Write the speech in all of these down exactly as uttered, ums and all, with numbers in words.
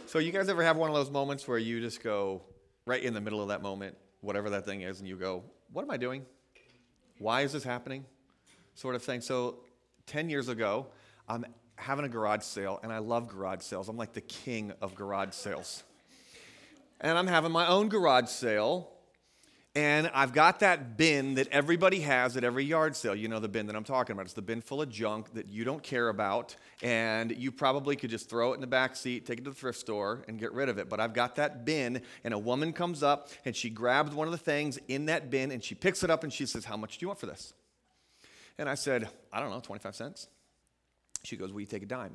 So you guys ever have one of those moments where you just go right in the middle of that moment, whatever that thing is, and you go, what am I doing? Why is this happening? Sort of thing. So ten years ago, I'm having a garage sale, and I love garage sales. I'm like the king of garage sales. And I'm having my own garage sale, and I've got that bin that everybody has at every yard sale. You know the bin that I'm talking about. It's the bin full of junk that you don't care about, and you probably could just throw it in the back seat, take it to the thrift store, and get rid of it. But I've got that bin, and a woman comes up, and she grabs one of the things in that bin, and she picks it up, and she says, how much do you want for this? And I said, I don't know, twenty-five cents. She goes, will you take a dime?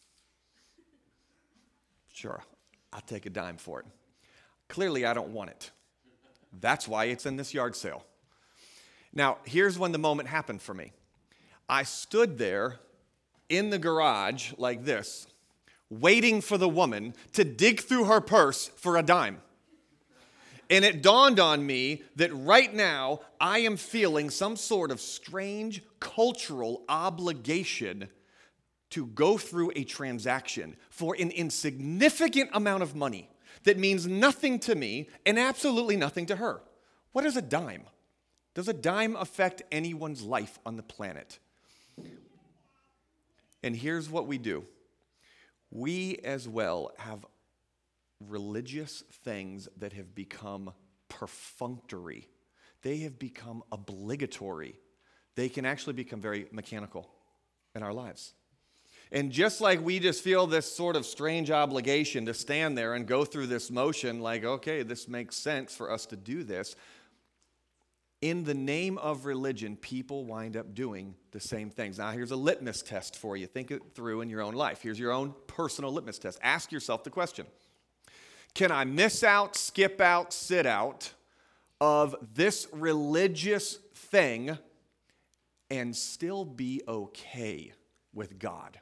Sure, I'll take a dime for it. Clearly, I don't want it. That's why it's in this yard sale. Now, here's when the moment happened for me. I stood there in the garage like this, waiting for the woman to dig through her purse for a dime. And it dawned on me that right now I am feeling some sort of strange cultural obligation to go through a transaction for an insignificant amount of money that means nothing to me and absolutely nothing to her. What is a dime? Does a dime affect anyone's life on the planet? And here's what we do. We as well have religious things that have become perfunctory. They have become obligatory. They can actually become very mechanical in our lives. And just like we just feel this sort of strange obligation to stand there and go through this motion, like, okay, this makes sense for us to do this, in the name of religion, people wind up doing the same things. Now, here's a litmus test for you. Think it through in your own life. Here's your own personal litmus test. Ask yourself the question, can I miss out, skip out, sit out of this religious thing and still be okay with God?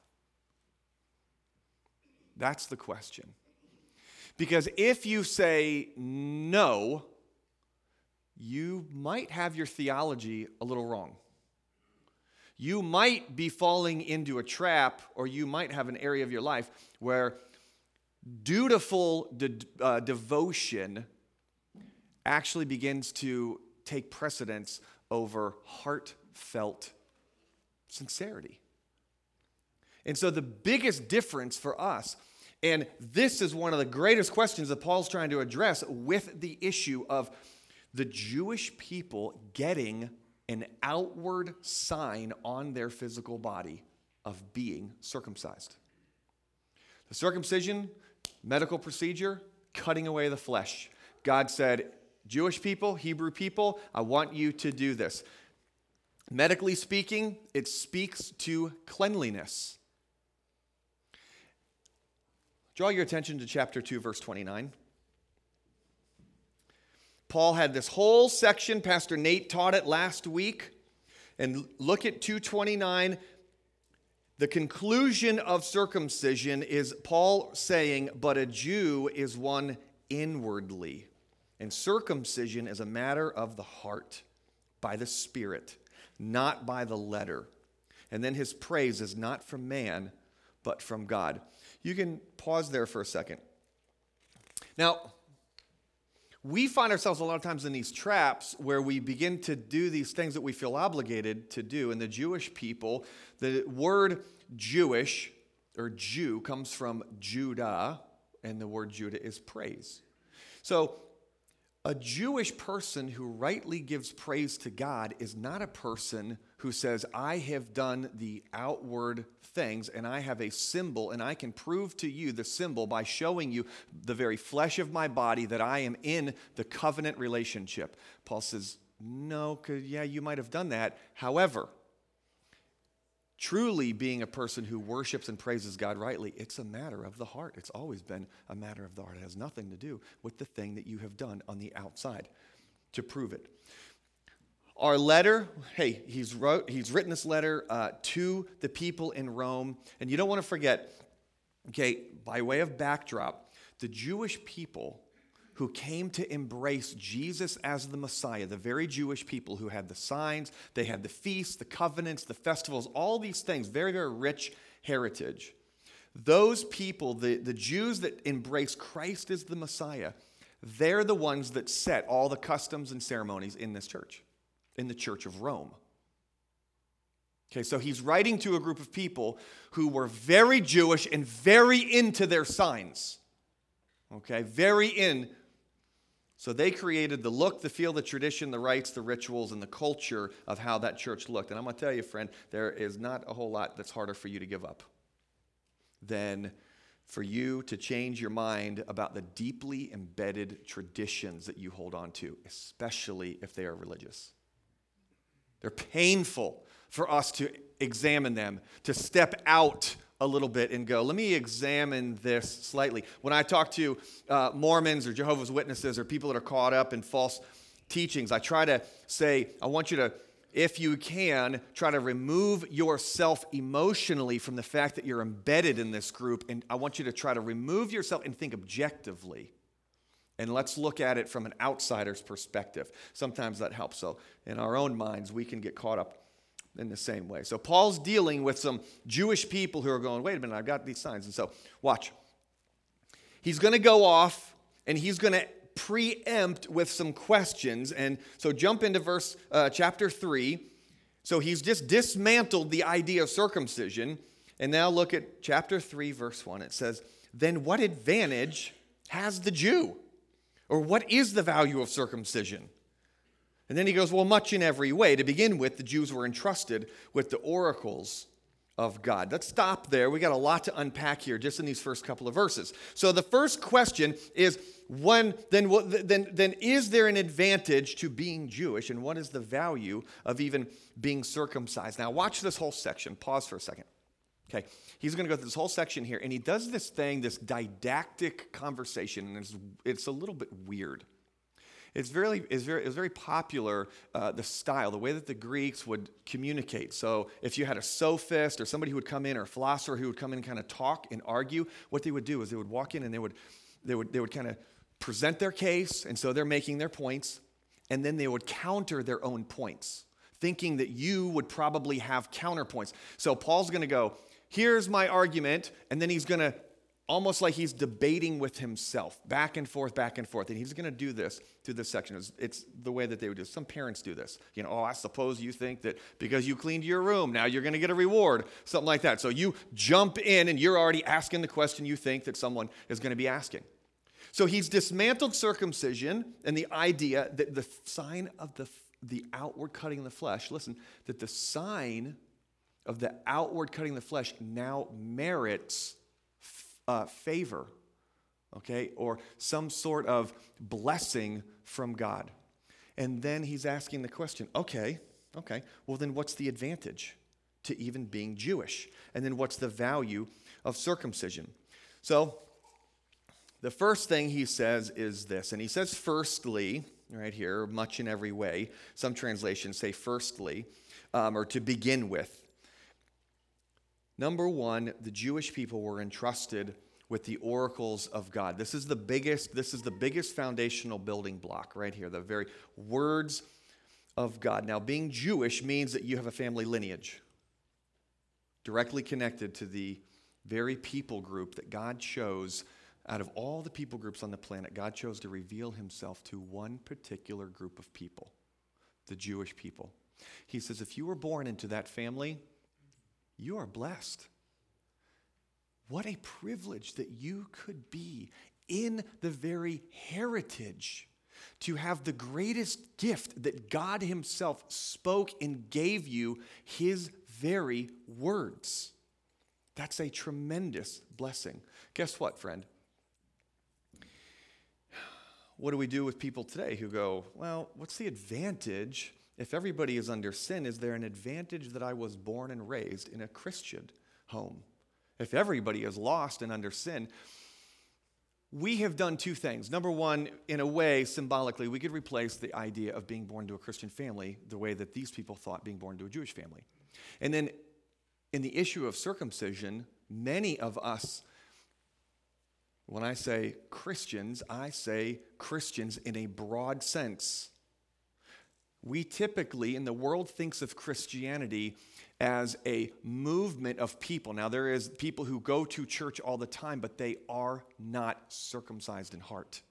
That's the question. Because if you say no, you might have your theology a little wrong. You might be falling into a trap, or you might have an area of your life where dutiful de- uh, devotion actually begins to take precedence over heartfelt sincerity. And so the biggest difference for us, and this is one of the greatest questions that Paul's trying to address with the issue of the Jewish people getting an outward sign on their physical body of being circumcised. The circumcision, medical procedure, cutting away the flesh. God said, Jewish people, Hebrew people, I want you to do this. Medically speaking, it speaks to cleanliness. Draw your attention to chapter two, verse twenty-nine. Paul had this whole section. Pastor Nate taught it last week. And look at two twenty-nine. The conclusion of circumcision is Paul saying, but a Jew is one inwardly. And circumcision is a matter of the heart, by the Spirit, not by the letter. And then his praise is not from man, but from God. You can pause there for a second. Now, we find ourselves a lot of times in these traps where we begin to do these things that we feel obligated to do. And the Jewish people, the word Jewish or Jew comes from Judah, and the word Judah is praise. So a Jewish person who rightly gives praise to God is not a person who says, I have done the outward things and I have a symbol and I can prove to you the symbol by showing you the very flesh of my body that I am in the covenant relationship. Paul says, no, because yeah, you might have done that. However, truly being a person who worships and praises God rightly, it's a matter of the heart. It's always been a matter of the heart. It has nothing to do with the thing that you have done on the outside to prove it. Our letter, hey, he's wrote, he's written this letter uh, to the people in Rome. And you don't want to forget, okay, by way of backdrop, the Jewish people who came to embrace Jesus as the Messiah, the very Jewish people who had the signs, they had the feasts, the covenants, the festivals, all these things, very, very rich heritage. Those people, the, the Jews that embrace Christ as the Messiah, they're the ones that set all the customs and ceremonies in this church, in the Church of Rome. Okay, so he's writing to a group of people who were very Jewish and very into their signs. Okay, very in. So they created the look, the feel, the tradition, the rites, the rituals, and the culture of how that church looked. And I'm going to tell you, friend, there is not a whole lot that's harder for you to give up than for you to change your mind about the deeply embedded traditions that you hold on to, especially if they are religious. They're painful for us to examine them, to step out a little bit and go, let me examine this slightly. When I talk to uh, Mormons or Jehovah's Witnesses or people that are caught up in false teachings, I try to say, I want you to, if you can, try to remove yourself emotionally from the fact that you're embedded in this group, and I want you to try to remove yourself and think objectively. And let's look at it from an outsider's perspective. Sometimes that helps. So in our own minds, we can get caught up in the same way. So Paul's dealing with some Jewish people who are going, wait a minute, I've got these signs. And so watch. He's going to go off and he's going to preempt with some questions. And so jump into verse uh, chapter three. So he's just dismantled the idea of circumcision. And now look at chapter three, verse one. It says, then what advantage has the Jew? Or what is the value of circumcision? And then he goes, well, much in every way. To begin with, the Jews were entrusted with the oracles of God. Let's stop there. We got a lot to unpack here just in these first couple of verses. So the first question is, when, then, then, then is there an advantage to being Jewish? And what is the value of even being circumcised? Now watch this whole section. Pause for a second. Okay, he's going to go through this whole section here, and he does this thing, this didactic conversation, and it's, it's a little bit weird. It's very, it's very, it's very popular, uh, the style, the way that the Greeks would communicate. So if you had a sophist or somebody who would come in, or a philosopher who would come in and kind of talk and argue, what they would do is they would walk in and they would, they would, they would kind of present their case, and so they're making their points, and then they would counter their own points, thinking that you would probably have counterpoints. So Paul's going to go, here's my argument, and then he's going to, almost like he's debating with himself, back and forth, back and forth. And he's going to do this through this section. It's, it's the way that they would do it. Some parents do this. You know, oh, I suppose you think that because you cleaned your room, now you're going to get a reward, something like that. So you jump in and you're already asking the question you think that someone is going to be asking. So he's dismantled circumcision and the idea that the sign of the, the outward cutting of the flesh, listen, that the sign of the outward cutting of the flesh now merits Uh, favor, okay, or some sort of blessing from God. And then he's asking the question, okay, okay, well then what's the advantage to even being Jewish? And then what's the value of circumcision? So the first thing he says is this, and he says firstly, right here, much in every way. Some translations say firstly, um, or to begin with. Number one, the Jewish people were entrusted with the oracles of God. This is the biggest, this is the biggest foundational building block right here, the very words of God. Now, being Jewish means that you have a family lineage directly connected to the very people group that God chose. Out of all the people groups on the planet, God chose to reveal himself to one particular group of people, the Jewish people. He says, if you were born into that family, you are blessed. What a privilege that you could be in the very heritage to have the greatest gift that God himself spoke and gave you, his very words. That's a tremendous blessing. Guess what, friend? What do we do with people today who go, well, what's the advantage? If everybody is under sin, is there an advantage that I was born and raised in a Christian home? If everybody is lost and under sin, we have done two things. Number one, in a way, symbolically, we could replace the idea of being born to a Christian family the way that these people thought being born to a Jewish family. And then in the issue of circumcision, many of us, when I say Christians, I say Christians in a broad sense. we typically, and the world thinks of Christianity as a movement of people. Now, there is people who go to church all the time, but they are not circumcised in heart.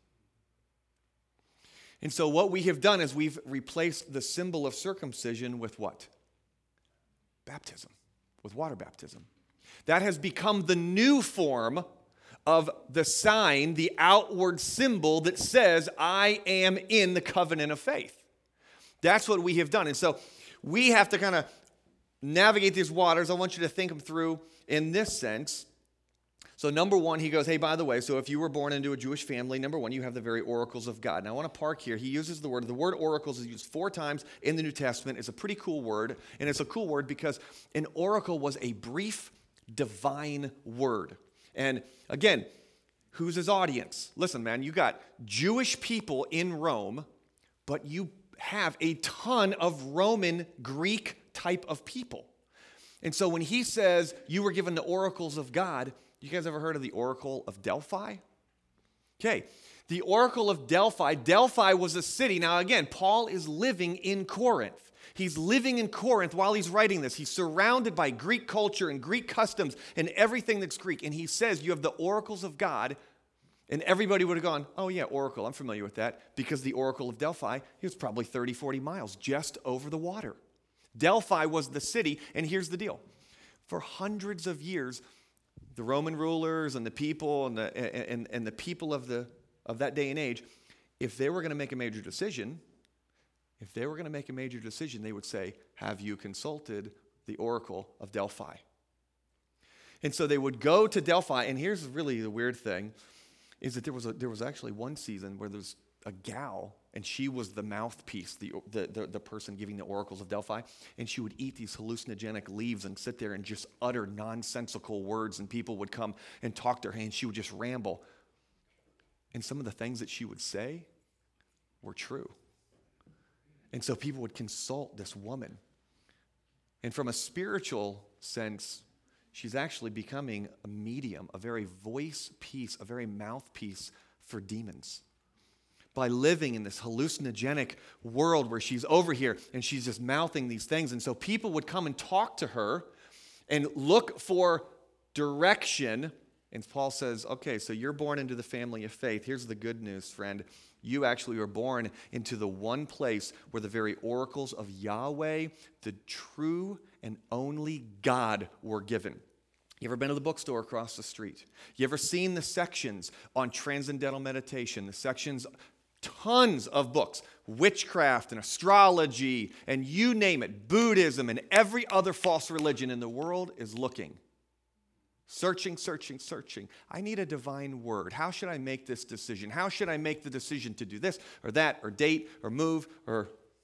And so what we have done is we've replaced the symbol of circumcision with what? Baptism, with water baptism. That has become the new form of the sign, the outward symbol that says, I am in the covenant of faith. That's what we have done. And so we have to kind of navigate these waters. I want you to think them through in this sense. So number one, he goes, hey, by the way, so if you were born into a Jewish family, number one, you have the very oracles of God. Now I want to park here. He uses the word, the word oracles is used four times in the New Testament. It's a pretty cool word, and it's a cool word because an oracle was a brief divine word. And again, who's his audience? Listen, man, you got Jewish people in Rome, but you have a ton of Roman Greek type of people. And so when he says you were given the oracles of God, you guys ever heard of the Oracle of Delphi? Okay, the Oracle of Delphi, Delphi was a city. Now again, Paul is living in Corinth. He's living in Corinth while he's writing this. He's surrounded by Greek culture and Greek customs and everything that's Greek. And he says you have the oracles of God. And everybody would have gone, oh yeah, Oracle, I'm familiar with that. Because the Oracle of Delphi, it was probably thirty, forty miles just over the water. Delphi was the city, and here's the deal. For hundreds of years, the Roman rulers and the people and the, and, and the people of, the, of that day and age, if they were going to make a major decision, if they were going to make a major decision, they would say, have you consulted the Oracle of Delphi? And so they would go to Delphi, and here's really the weird thing, is that there was a, there was actually one season where there was a gal, and she was the mouthpiece, the, the, the, the person giving the oracles of Delphi, and she would eat these hallucinogenic leaves and sit there and just utter nonsensical words, and people would come and talk to her, and she would just ramble. And some of the things that she would say were true. And so people would consult this woman. And from a spiritual sense, she's actually becoming a medium, a very voice piece, a very mouthpiece for demons. By living in this hallucinogenic world where she's over here and she's just mouthing these things. And so people would come and talk to her and look for direction. And Paul says, okay, so you're born into the family of faith. Here's the good news, friend. You actually were born into the one place where the very oracles of Yahweh, the true and only God, were given. You ever been to the bookstore across the street? You ever seen the sections on transcendental meditation, the sections, tons of books, witchcraft and astrology, and you name it, Buddhism and every other false religion in the world is looking. Searching, searching, searching. I need a divine word. How should I make this decision? How should I make the decision to do this or that or date or move or...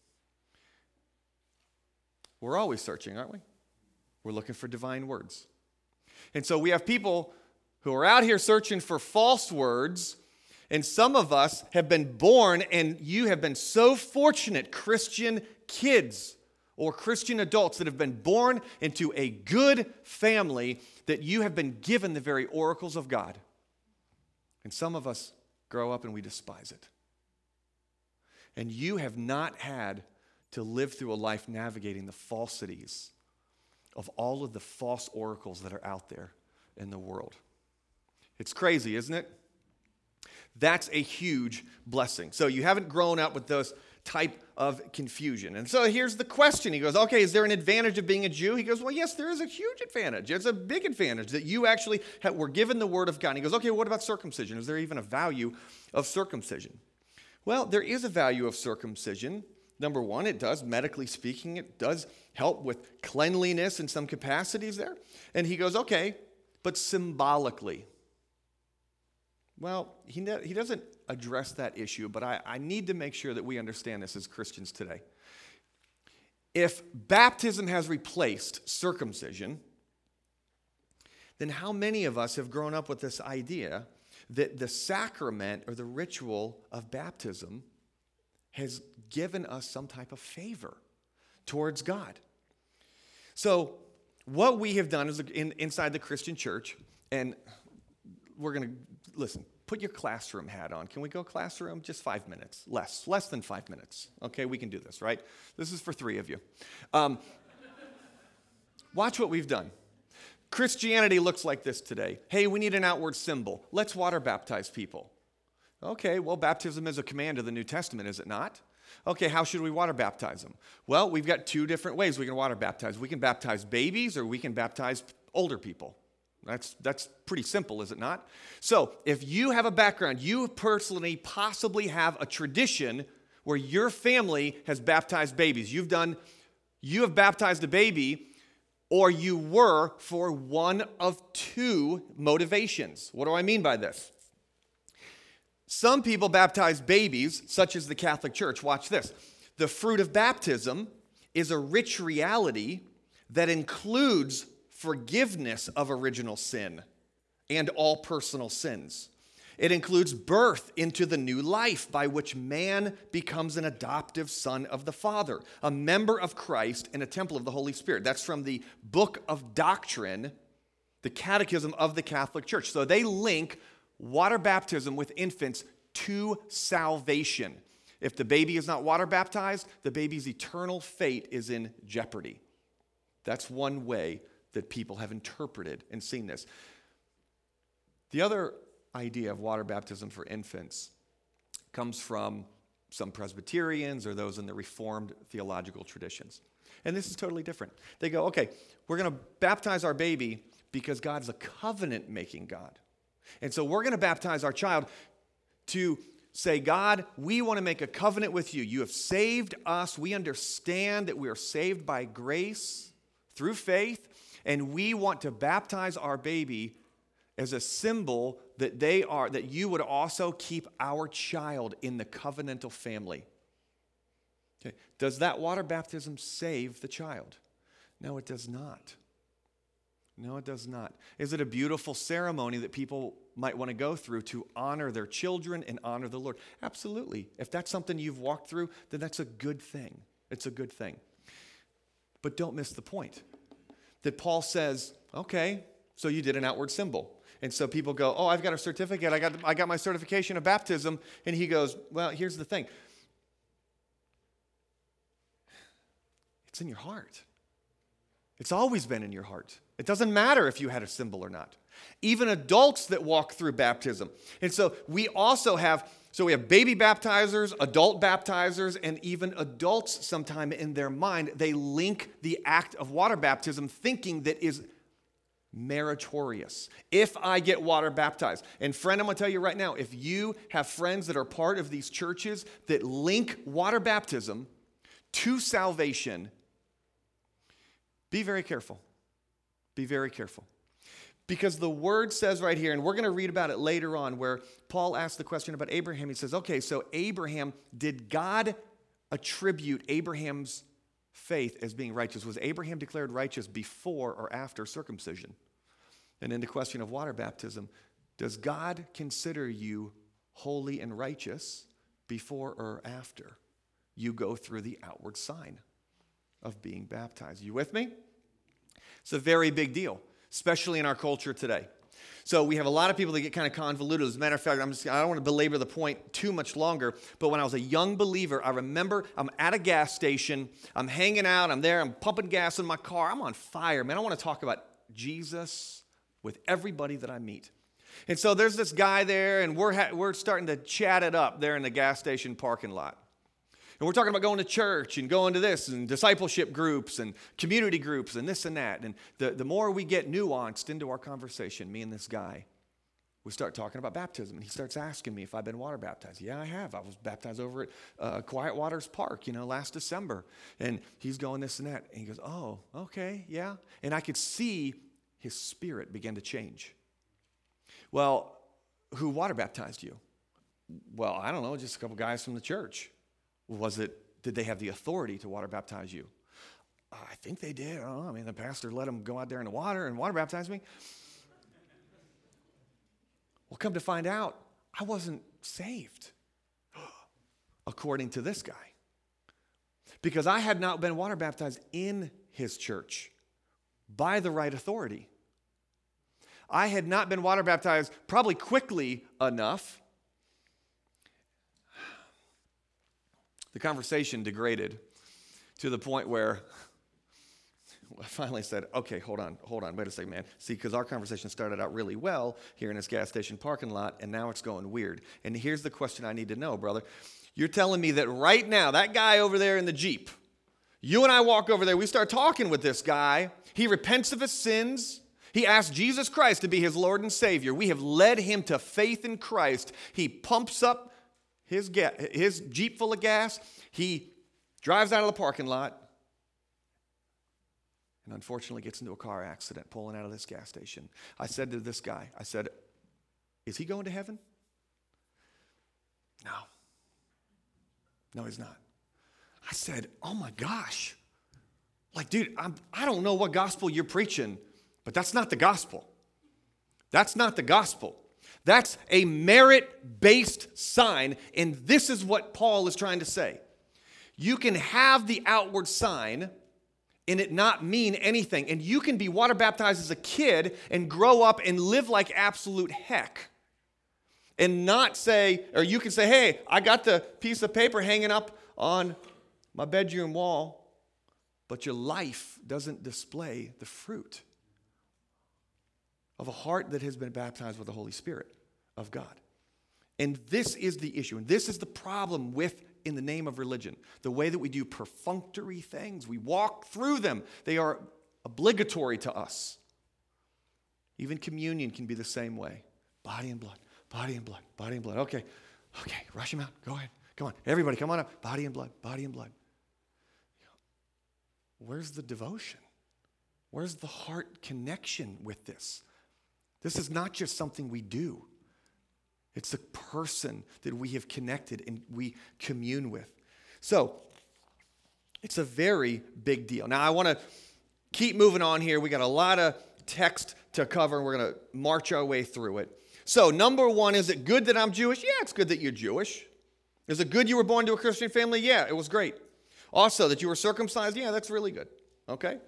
We're always searching, aren't we? We're looking for divine words. And so we have people who are out here searching for false words, and some of us have been born, and you have been so fortunate, Christian kids or Christian adults that have been born into a good family, that you have been given the very oracles of God. And some of us grow up and we despise it. And you have not had to live through a life navigating the falsities of all of the false oracles that are out there in the world. It's crazy, isn't it? That's a huge blessing. So you haven't grown up with those type of confusion. And so here's the question. He goes, okay, is there an advantage of being a Jew? He goes, well, yes, there is a huge advantage. It's a big advantage that you actually have, were given the word of God. And he goes, okay, what about circumcision? Is there even a value of circumcision? Well, there is a value of circumcision. Number one, it does, medically speaking, it does help with cleanliness in some capacities there. And he goes, okay, but symbolically. Well, he, ne- he doesn't address that issue, but I, I need to make sure that we understand this as Christians today. If baptism has replaced circumcision, then how many of us have grown up with this idea that the sacrament or the ritual of baptism has given us some type of favor towards God? So what we have done is in, inside the Christian church, and we're going to listen, put your classroom hat on. Can we go classroom? Just five minutes. Less. Less than five minutes. Okay, we can do this, right? This is for three of you. Um, watch what we've done. Christianity looks like this today. Hey, we need an outward symbol. Let's water baptize people. Okay, well, baptism is a command of the New Testament, is it not? Okay, how should we water baptize them? Well, we've got two different ways we can water baptize. We can baptize babies or we can baptize older people. That's, that's pretty simple, is it not? So if you have a background, you personally possibly have a tradition where your family has baptized babies. You've done, you have baptized a baby, or you were for one of two motivations. What do I mean by this? Some people baptize babies, such as the Catholic Church. Watch this. The fruit of baptism is a rich reality that includes forgiveness of original sin and all personal sins. It includes birth into the new life by which man becomes an adoptive son of the Father, a member of Christ and a temple of the Holy Spirit. That's from the Book of Doctrine, the Catechism of the Catholic Church. So they link water baptism with infants to salvation. If the baby is not water baptized, the baby's eternal fate is in jeopardy. That's one way that people have interpreted and seen this. The other idea of water baptism for infants comes from some Presbyterians or those in the Reformed theological traditions. And this is totally different. They go, okay, we're going to baptize our baby because God's a covenant-making God. And so we're going to baptize our child to say, God, we want to make a covenant with you. You have saved us. We understand that we are saved by grace through faith, and we want to baptize our baby as a symbol that they are, that you would also keep our child in the covenantal family. Okay. Does that water baptism save the child? No, it does not. No, it does not. Is it a beautiful ceremony that people might want to go through to honor their children and honor the Lord? Absolutely. If that's something you've walked through, then that's a good thing. It's a good thing. But don't miss the point that Paul says, okay, so you did an outward symbol. And so people go, oh, I've got a certificate. I got, I got my certification of baptism. And he goes, well, here's the thing. It's in your heart. It's always been in your heart. It doesn't matter if you had a symbol or not. Even adults that walk through baptism. And so we also have, so we have baby baptizers, adult baptizers, and even adults sometime in their mind, they link the act of water baptism thinking that is meritorious. If I get water baptized. And friend, I'm going to tell you right now, if you have friends that are part of these churches that link water baptism to salvation, be very careful. Be very careful. Because the word says right here, and we're going to read about it later on, where Paul asked the question about Abraham. He says, okay, so Abraham, did God attribute Abraham's faith as being righteous? Was Abraham declared righteous before or after circumcision? And in the question of water baptism, does God consider you holy and righteous before or after you go through the outward sign of being baptized? You with me? It's a very big deal, especially in our culture today. So we have a lot of people that get kind of convoluted. As a matter of fact, I'm just, I don't want to belabor the point too much longer, but when I was a young believer, I remember I'm at a gas station, I'm hanging out, I'm there, I'm pumping gas in my car, I'm on fire, man. I want to talk about Jesus with everybody that I meet. And so there's this guy there, and we're, ha- we're starting to chat it up there in the gas station parking lot. And we're talking about going to church and going to this and discipleship groups and community groups and this and that. And the, the more we get nuanced into our conversation, me and this guy, we start talking about baptism. And he starts asking me if I've been water baptized. Yeah, I have. I was baptized over at uh, Quiet Waters Park, you know, last December. And he's going this and that. And he goes, oh, okay, yeah. And I could see his spirit begin to change. Well, who water baptized you? Well, I don't know, just a couple guys from the church. Was it, did they have the authority to water baptize you? Uh, I think they did. I don't know. I mean, the pastor let them go out there in the water and water baptize me. Well, come to find out, I wasn't saved, according to this guy, because I had not been water baptized in his church by the right authority. I had not been water baptized probably quickly enough. The conversation degraded to the point where I finally said, okay, hold on, hold on, wait a second, man. See, because our conversation started out really well here in this gas station parking lot, and now it's going weird. And here's the question I need to know, brother. You're telling me that right now, that guy over there in the Jeep, you and I walk over there, we start talking with this guy. He repents of his sins. He asks Jesus Christ to be his Lord and Savior. We have led him to faith in Christ. He pumps up his, ga- his Jeep full of gas. He drives out of the parking lot and unfortunately gets into a car accident pulling out of this gas station. I said to this guy, I said, is he going to heaven? No. No, he's not. I said, oh my gosh. Like, dude, I'm, I don't know what gospel you're preaching, but that's not the gospel. That's not the gospel. That's a merit-based sign, and this is what Paul is trying to say. You can have the outward sign and it not mean anything, and you can be water baptized as a kid and grow up and live like absolute heck and not say, or you can say, hey, I got the piece of paper hanging up on my bedroom wall, but your life doesn't display the fruit of a heart that has been baptized with the Holy Spirit of God. And this is the issue, and this is the problem with in the name of religion. The way that we do perfunctory things, we walk through them. They are obligatory to us. Even communion can be the same way. Body and blood, body and blood, body and blood. Okay, okay, rush them out. Go ahead. Come on, everybody, come on up. Body and blood, body and blood. Where's the devotion? Where's the heart connection with this? This is not just something we do. It's a person that we have connected and we commune with. So, it's a very big deal. Now, I want to keep moving on here. We got a lot of text to cover, and we're going to march our way through it. So, number one, is it good that I'm Jewish? Yeah, it's good that you're Jewish. Is it good you were born to a Christian family? Yeah, it was great. Also, that you were circumcised? Yeah, that's really good. Okay?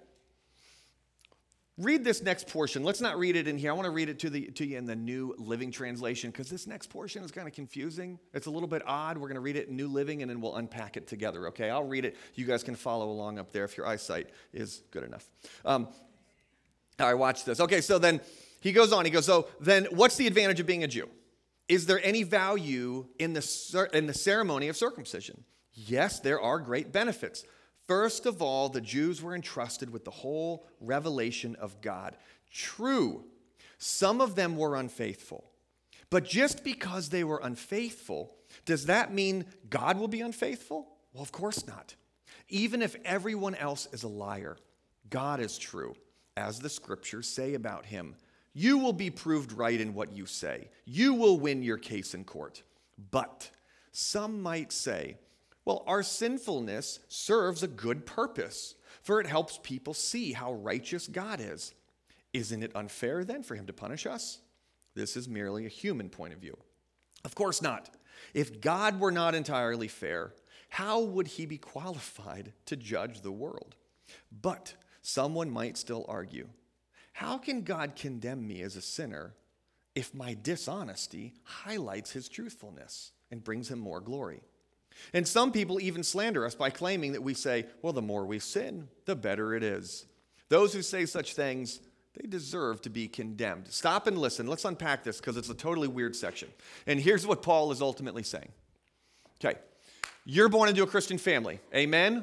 Read this next portion. Let's not read it in here. I want to read it to, the, to you in the New Living Translation because this next portion is kind of confusing. It's a little bit odd. We're going to read it in New Living and then we'll unpack it together, okay? I'll read it. You guys can follow along up there if your eyesight is good enough. Um, all right, watch this. Okay, so then he goes on. He goes, so then what's the advantage of being a Jew? Is there any value in the, in the ceremony of circumcision? Yes, there are great benefits. First of all, the Jews were entrusted with the whole revelation of God. True, some of them were unfaithful. But just because they were unfaithful, does that mean God will be unfaithful? Well, of course not. Even if everyone else is a liar, God is true, as the scriptures say about him. You will be proved right in what you say. You will win your case in court. But some might say, well, our sinfulness serves a good purpose, for it helps people see how righteous God is. Isn't it unfair then for him to punish us? This is merely a human point of view. Of course not. If God were not entirely fair, how would he be qualified to judge the world? But someone might still argue, how can God condemn me as a sinner if my dishonesty highlights his truthfulness and brings him more glory? And some people even slander us by claiming that we say, well, the more we sin, the better it is. Those who say such things, they deserve to be condemned. Stop and listen. Let's unpack this because it's a totally weird section. And here's what Paul is ultimately saying. Okay, you're born into a Christian family. Amen?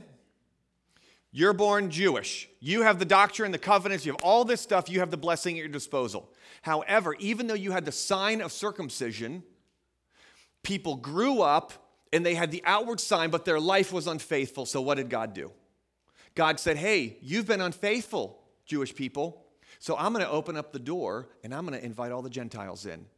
You're born Jewish. You have the doctrine, the covenants, you have all this stuff. You have the blessing at your disposal. However, even though you had the sign of circumcision, people grew up and they had the outward sign, but their life was unfaithful. So what did God do? God said, hey, you've been unfaithful, Jewish people. So I'm going to open up the door and I'm going to invite all the Gentiles in.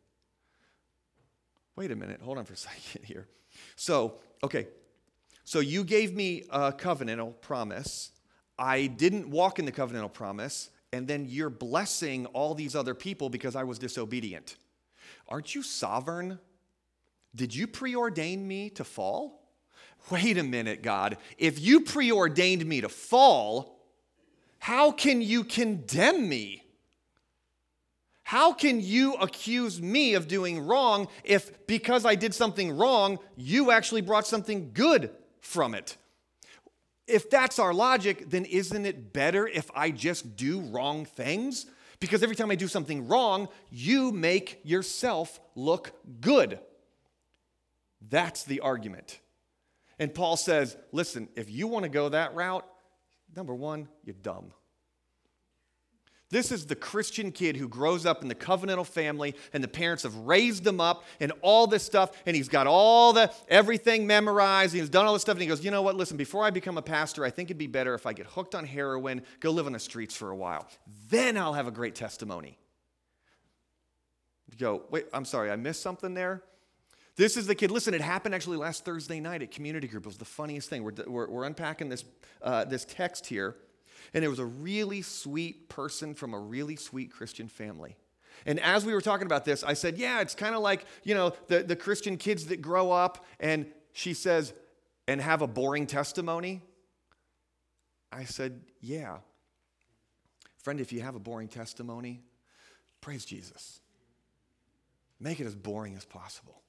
Wait a minute. Hold on for a second here. So, okay. So you gave me a covenantal promise. I didn't walk in the covenantal promise. And then you're blessing all these other people because I was disobedient. Aren't you sovereign? Did you preordain me to fall? Wait a minute, God. If you preordained me to fall, how can you condemn me? How can you accuse me of doing wrong if because I did something wrong, you actually brought something good from it? If that's our logic, then isn't it better if I just do wrong things? Because every time I do something wrong, you make yourself look good. That's the argument. And Paul says, listen, if you want to go that route, number one, you're dumb. This is the Christian kid who grows up in the covenantal family and the parents have raised him up and all this stuff, and he's got all the, everything memorized, and he's done all this stuff, and he goes, you know what, listen, before I become a pastor, I think it'd be better if I get hooked on heroin, go live on the streets for a while. Then I'll have a great testimony. You go, wait, I'm sorry, I missed something there? This is the kid. Listen, it happened actually last Thursday night at community group. It was the funniest thing. We're, we're, we're unpacking this, uh, this text here. And it was a really sweet person from a really sweet Christian family. And as we were talking about this, I said, yeah, it's kind of like, you know, the, the Christian kids that grow up. And she says, and have a boring testimony. I said, yeah. Friend, if you have a boring testimony, praise Jesus. Make it as boring as possible.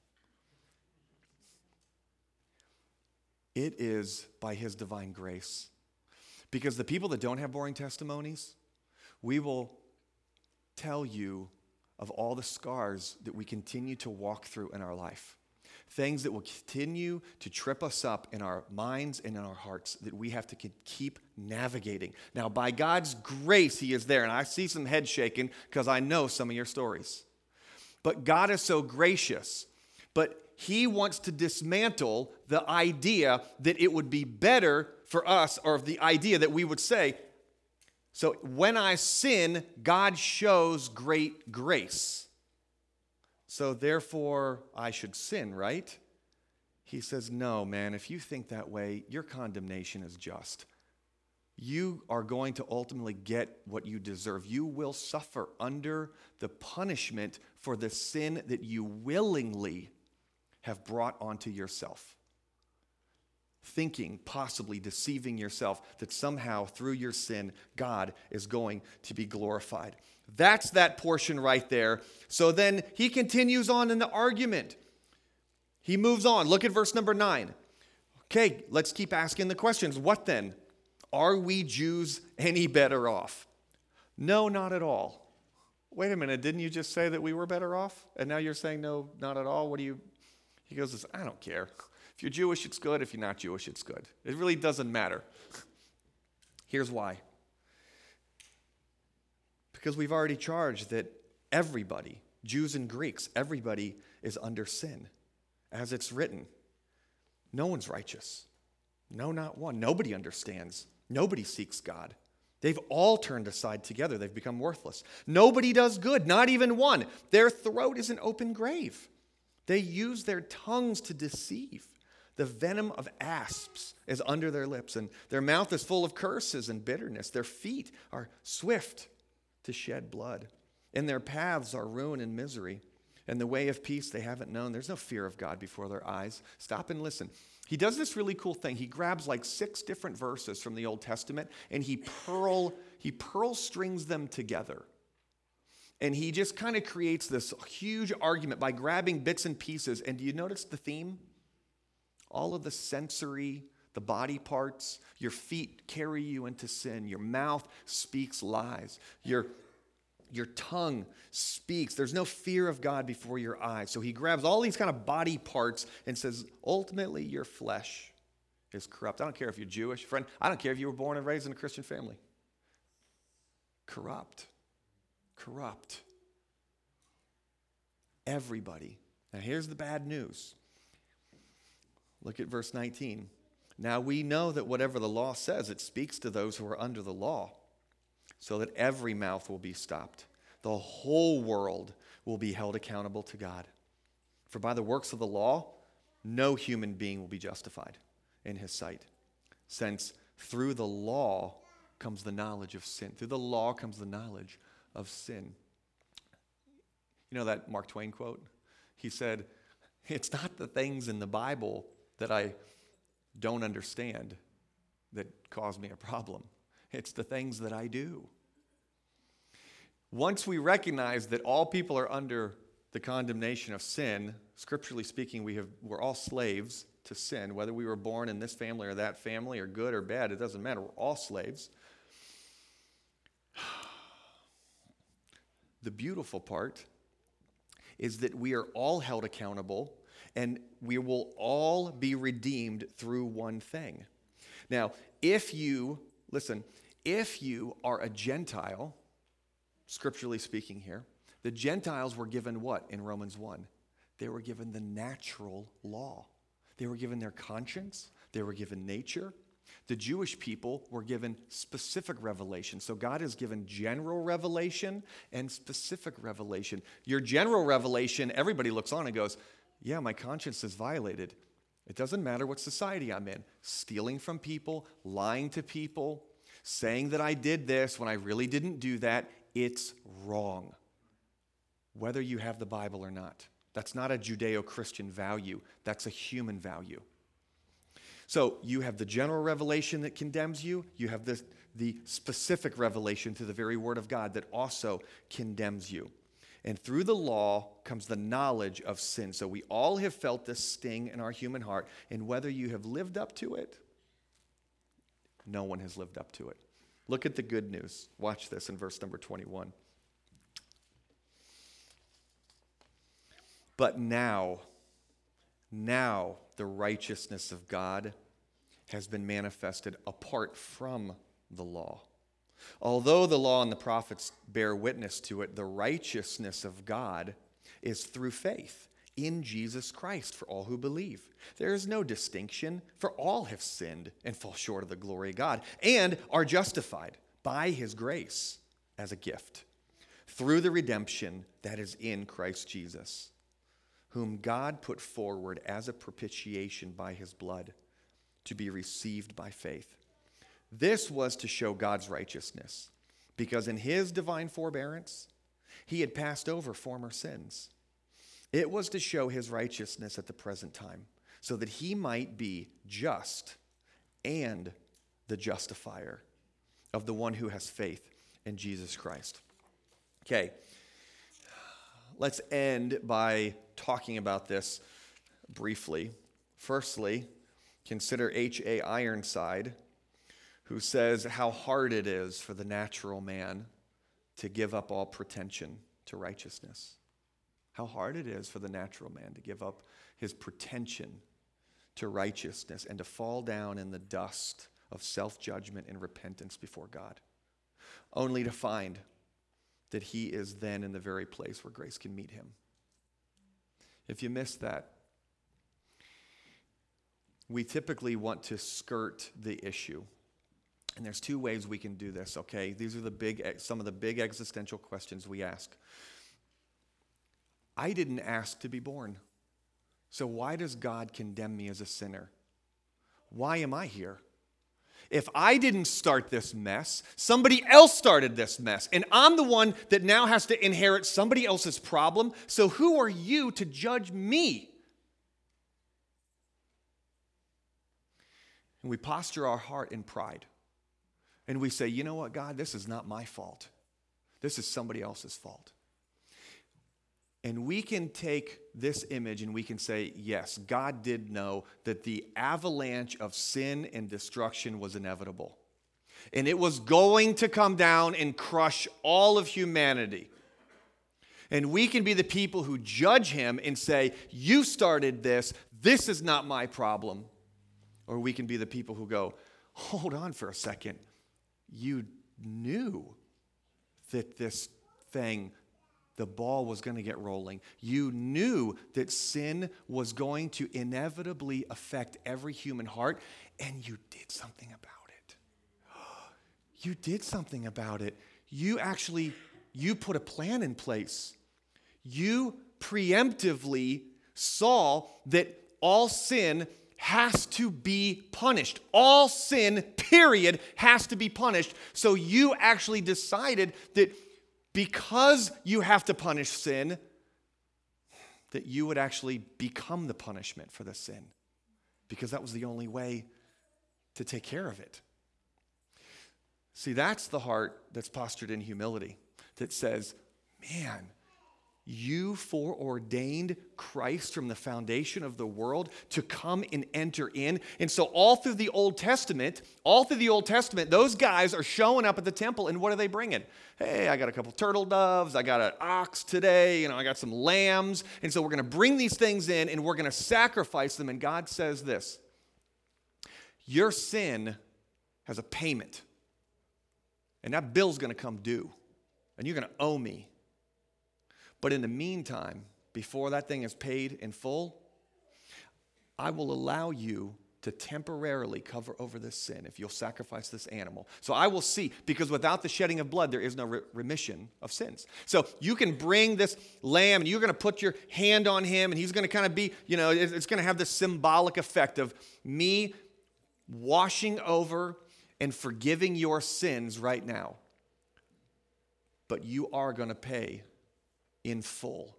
It is by his divine grace. Because the people that don't have boring testimonies, we will tell you of all the scars that we continue to walk through in our life. Things that will continue to trip us up in our minds and in our hearts that we have to keep navigating. Now, by God's grace, he is there. And I see some head shaking because I know some of your stories. But God is so gracious. But he wants to dismantle the idea that it would be better for us, or the idea that we would say, so when I sin, God shows great grace. So therefore, I should sin, right? He says, no, man, if you think that way, your condemnation is just. You are going to ultimately get what you deserve. You will suffer under the punishment for the sin that you willingly have brought onto yourself. Thinking, possibly deceiving yourself that somehow through your sin, God is going to be glorified. That's that portion right there. So then he continues on in the argument. He moves on. Look at verse number nine. Okay, let's keep asking the questions. What then? Are we Jews any better off? No, not at all. Wait a minute, didn't you just say that we were better off? And now you're saying no, not at all? What do you... He goes, I don't care. If you're Jewish, it's good. If you're not Jewish, it's good. It really doesn't matter. Here's why. Because we've already charged that everybody, Jews and Greeks, everybody is under sin. As it's written, no one's righteous. No, not one. Nobody understands. Nobody seeks God. They've all turned aside together. They've become worthless. Nobody does good, not even one. Their throat is an open grave. They use their tongues to deceive. The venom of asps is under their lips, and their mouth is full of curses and bitterness. Their feet are swift to shed blood. In their paths are ruin and misery, and the way of peace they haven't known. There's no fear of God before their eyes. Stop and listen. He does this really cool thing. He grabs like six different verses from the Old Testament, and he pearl, he pearl strings them together. And he just kind of creates this huge argument by grabbing bits and pieces. And do you notice the theme? All of the sensory, the body parts, your feet carry you into sin. Your mouth speaks lies. Your, your tongue speaks. There's no fear of God before your eyes. So he grabs all these kind of body parts and says, ultimately, your flesh is corrupt. I don't care if you're Jewish, friend. I don't care if you were born and raised in a Christian family. Corrupt. Corrupt. Everybody. Now here's the bad news. Look at verse nineteen. Now we know that whatever the law says, it speaks to those who are under the law, so that every mouth will be stopped. The whole world will be held accountable to God. For by the works of the law, no human being will be justified in his sight, since through the law comes the knowledge of sin. Through the law comes the knowledge of sin. You know that Mark Twain quote? He said, it's not the things in the Bible that I don't understand that cause me a problem. It's the things that I do. Once we recognize that all people are under the condemnation of sin, scripturally speaking, we have, we're all slaves to sin, whether we were born in this family or that family or good or bad, it doesn't matter. We're all slaves. The beautiful part is that we are all held accountable and we will all be redeemed through one thing. Now, if you, listen, if you are a Gentile, scripturally speaking here, the Gentiles were given what in Romans one? They were given the natural law. They were given their conscience. They were given nature. The Jewish people were given specific revelation. So God has given general revelation and specific revelation. Your general revelation, everybody looks on and goes, yeah, my conscience is violated. It doesn't matter what society I'm in. Stealing from people, lying to people, saying that I did this when I really didn't do that, it's wrong. Whether you have the Bible or not. That's not a Judeo-Christian value. That's a human value. So you have the general revelation that condemns you. You have the, the specific revelation through the very word of God that also condemns you. And through the law comes the knowledge of sin. So we all have felt this sting in our human heart. And whether you have lived up to it, no one has lived up to it. Look at the good news. Watch this in verse number twenty-one. But now, now the righteousness of God has been manifested apart from the law. Although the law and the prophets bear witness to it, the righteousness of God is through faith in Jesus Christ for all who believe. There is no distinction, for all have sinned and fall short of the glory of God and are justified by his grace as a gift through the redemption that is in Christ Jesus, whom God put forward as a propitiation by his blood to be received by faith. This was to show God's righteousness, because in his divine forbearance, he had passed over former sins. It was to show his righteousness at the present time, so that he might be just and the justifier of the one who has faith in Jesus Christ. Okay, let's end by talking about this briefly. Firstly, consider H A Ironside, who says how hard it is for the natural man to give up all pretension to righteousness. How hard it is for the natural man to give up his pretension to righteousness and to fall down in the dust of self-judgment and repentance before God, only to find that he is then in the very place where grace can meet him. If you missed that, we typically want to skirt the issue. And there's two ways we can do this, okay? These are the big, some of the big existential questions we ask. I didn't ask to be born. So why does God condemn me as a sinner? Why am I here? If I didn't start this mess, somebody else started this mess. And I'm the one that now has to inherit somebody else's problem. So who are you to judge me? And we posture our heart in pride. And we say, you know what, God, this is not my fault. This is somebody else's fault. And we can take this image and we can say, yes, God did know that the avalanche of sin and destruction was inevitable. And it was going to come down and crush all of humanity. And we can be the people who judge him and say, you started this, this is not my problem. Or we can be the people who go, hold on for a second. You knew that this thing, the ball was going to get rolling. You knew that sin was going to inevitably affect every human heart, and you did something about it. You did something about it. You actually, you put a plan in place. You preemptively saw that all sin has to be punished. All sin, period, has to be punished. So you actually decided that because you have to punish sin, that you would actually become the punishment for the sin. Because that was the only way to take care of it. See, that's the heart that's postured in humility. that says, man, you foreordained Christ from the foundation of the world to come and enter in. And so all through the Old Testament, all through the Old Testament, those guys are showing up at the temple, and what are they bringing? Hey, I got a couple turtle doves. I got an ox today. You know, I got some lambs. And so we're going to bring these things in, and we're going to sacrifice them. And God says this, your sin has a payment, and that bill's going to come due, and you're going to owe me. But in the meantime, before that thing is paid in full, I will allow you to temporarily cover over this sin if you'll sacrifice this animal. So I will see, because without the shedding of blood, there is no re- remission of sins. So you can bring this lamb, and you're going to put your hand on him, and he's going to kind of be, you know, it's going to have this symbolic effect of me washing over and forgiving your sins right now. But you are going to pay in full,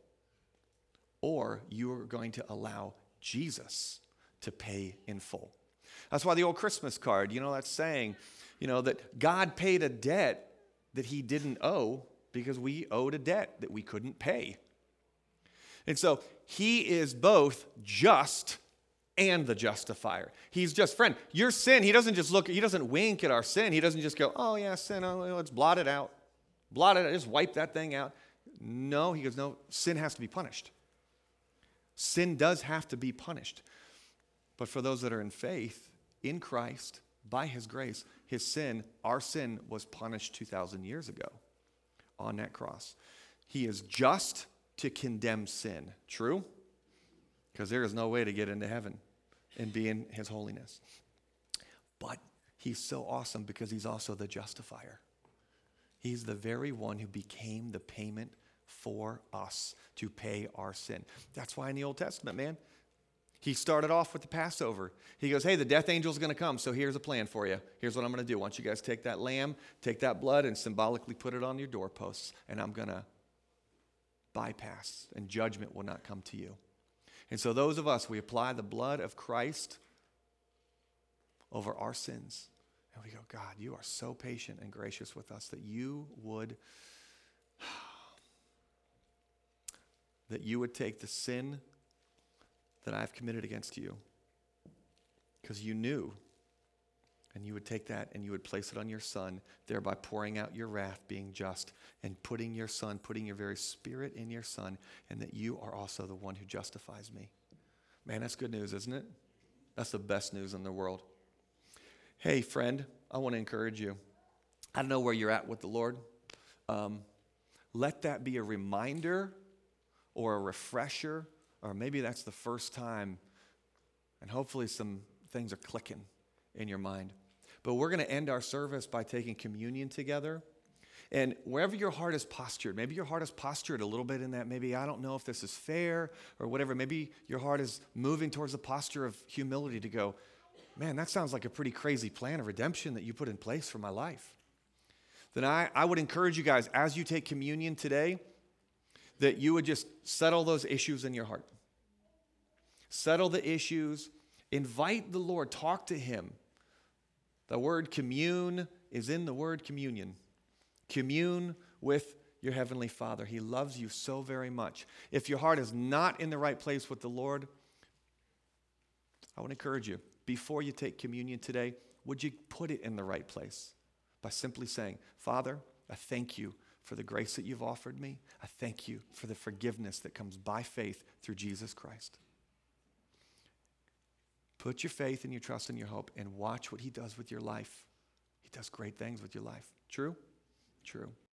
or you are going to allow Jesus to pay in full. That's why the old Christmas card, you know, that's saying, you know, that God paid a debt that he didn't owe because we owed a debt that we couldn't pay. And so he is both just and the justifier. He's just, friend, your sin, he doesn't just look, he doesn't wink at our sin. He doesn't just go, oh yeah, sin, oh, let's blot it out. Blot it out, just wipe that thing out. No, he goes, no, sin has to be punished. Sin does have to be punished. But for those that are in faith, in Christ, by his grace, his sin, our sin was punished two thousand years ago on that cross. He is just to condemn sin. True? Because there is no way to get into heaven and be in his holiness. But he's so awesome because he's also the justifier. He's the very one who became the payment for us to pay our sin. That's why in the Old Testament, man, he started off with the Passover. He goes, hey, the death angel's going to come, so here's a plan for you. Here's what I'm going to do. I want you guys to take that lamb, take that blood, and symbolically put it on your doorposts, and I'm going to bypass, and judgment will not come to you. And so those of us, we apply the blood of Christ over our sins. And we go, God, you are so patient and gracious with us that you would that you would take the sin that I've committed against you, because you knew, and you would take that and you would place it on your son, thereby pouring out your wrath, being just, and putting your son, putting your very spirit in your son, and that you are also the one who justifies me. Man, that's good news, isn't it? That's the best news in the world. Hey, friend, I want to encourage you. I don't know where you're at with the Lord. Um, let that be a reminder or a refresher, or maybe that's the first time, and hopefully some things are clicking in your mind. But we're going to end our service by taking communion together. And wherever your heart is postured, maybe your heart is postured a little bit in that, maybe I don't know if this is fair or whatever. Maybe your heart is moving towards the posture of humility to go, man, that sounds like a pretty crazy plan of redemption that you put in place for my life. Then I, I would encourage you guys, as you take communion today, that you would just settle those issues in your heart. Settle the issues. Invite the Lord. Talk to him. The word commune is in the word communion. Commune with your heavenly Father. He loves you so very much. If your heart is not in the right place with the Lord, I would encourage you, before you take communion today, would you put it in the right place by simply saying, Father, I thank you for the grace that you've offered me. I thank you for the forgiveness that comes by faith through Jesus Christ. Put your faith and your trust and your hope and watch what he does with your life. He does great things with your life. True? True.